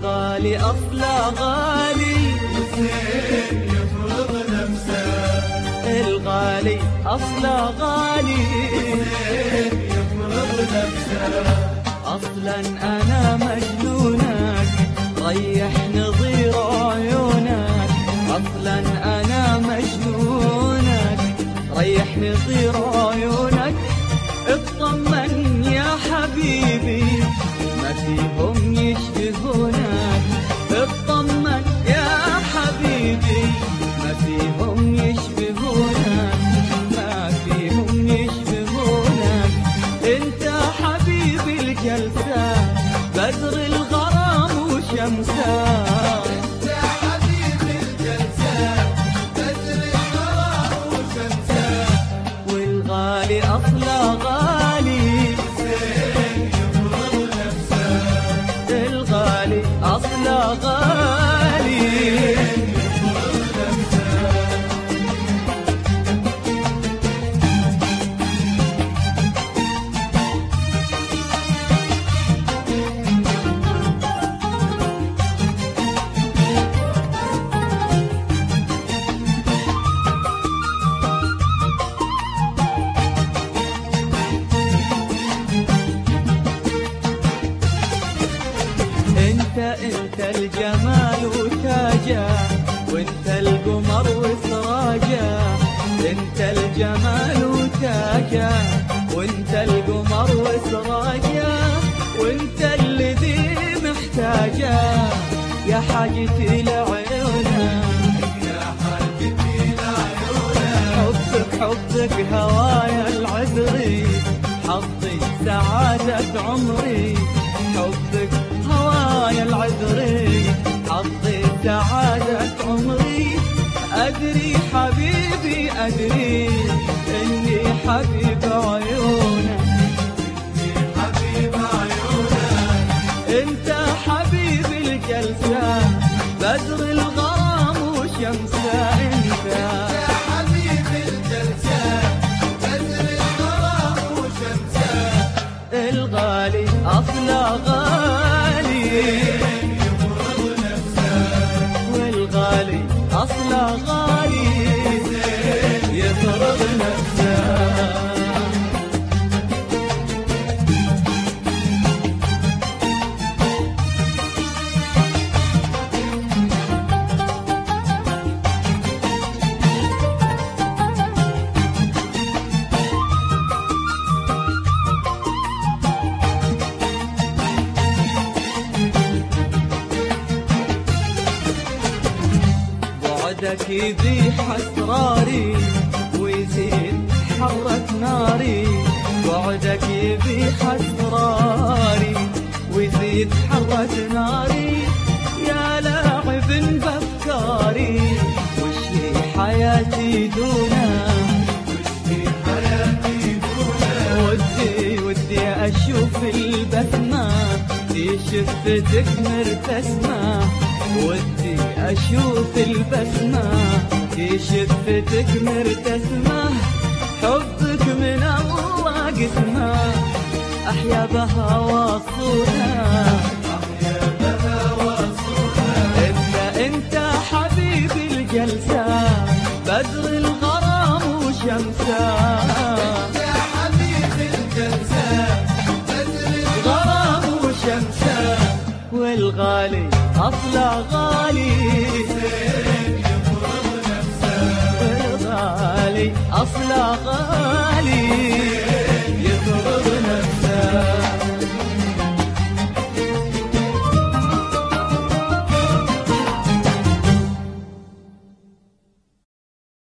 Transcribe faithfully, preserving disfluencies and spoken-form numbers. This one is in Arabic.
الغالي أصله غالي والزين يفرض نفسه. الغالي أصله غالي والزين يفرض نفسه. أصلا أنا مجنونك ريح نظير عيونك. أصلا أنا مجنونك ريح نظير عيونك. اطمن يا حبيبي ما فيهم يشبهونك. اطمن يا حبيبي ما فيهم يشبهونك. ما فيهم يشبهونك. انت حبيبي الجلسة بدر الغرام وشمسه. انت حبيبي الجلسة بدر الغرام وشمسه. والغالي أصله غالي والزين يفرض نفسه. الغالي أصله غالي يفرض نفسه. انت انت الجمال وتاجه وانت القمر وسراجه. انت الجمال وتاجه وانت القمر وسراجه. وانت الذي محتاجه يا حاجتي لعيونك. يا حبيبي لعيونك. حبك حبك هوايا العذري حظي سعادة عمري. حبك هوايا العذري حظي سعادة عمري. أدري حبيبي أدري إني حبيب عيونك. إني حبيب عيونك. أنت حبيبي الجلسة بدر الغرام وشمسه. أنت يا حبيبي الجلسة بدر الغرام وشمسه. الغالي أصله غالي يفرض نفسه. والغالي أصله غالي يفرض نفسه. بعدك يبيح أسراري ويزيد حرة ناري. بعدك يبيح أسراري ويزيد حرة ناري. يا لاعب بأفكاري وش لي حياتي دونك. وش في حياتي دونك. ودي ودي أشوف البسمة في شفتك مرتسمة. ودي أشوف البسمة في شفتك مرتسمة. حبك من الله قسمة أحيا بها وصولها. أحيا بها وصولها. انت انت حبيبي الجلسة بدر الغرام وشمسه. يا حبيبي الجلسة بدر غرام وشمسه. والغالي أصله غالي يفرض نفسه. الغالي أصله غالي